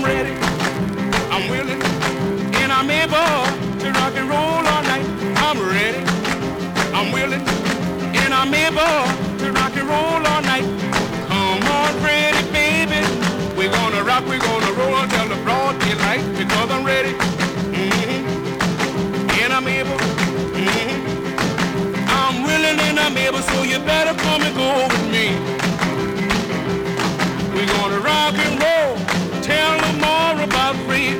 I'm ready, I'm willing, and I'm able to rock and roll all night. I'm ready, I'm willing, and I'm able to rock and roll all night. Come on, pretty baby, we're gonna rock, we're gonna roll until the broad daylight, because I'm ready, and I'm able, I'm willing and I'm able, so you better come and go with me. We're gonna rock and roll, tell them more about free.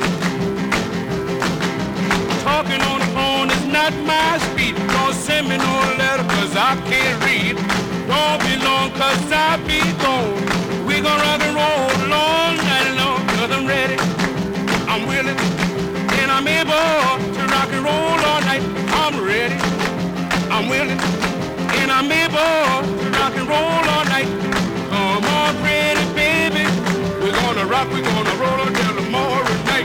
Talking on the phone is not my speed. Don't send me no letter, cause I can't read. Don't be long, cause I be gone. We gon' rock and roll all night long, cause I'm ready, I'm willing, and I'm able to rock and roll all night. I'm ready, I'm willing, and I'm able to rock and roll all night. Come on, pretty baby, we're gonna rock, we're gonna roll until tomorrow night.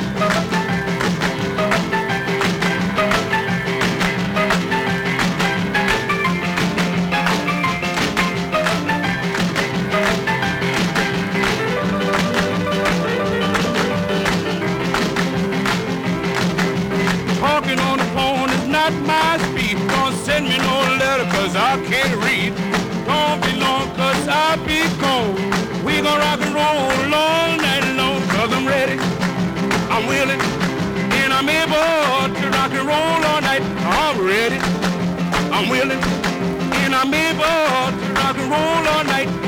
Talking on the phone is not my speed. Don't send me no letter, cause I can't read. Don't be long, cause I be gone. We gon' rock and roll all night long, cause I'm ready, I'm willing, and I'm able to rock and roll all night. I'm ready, I'm willing, and I'm able to rock and roll all night.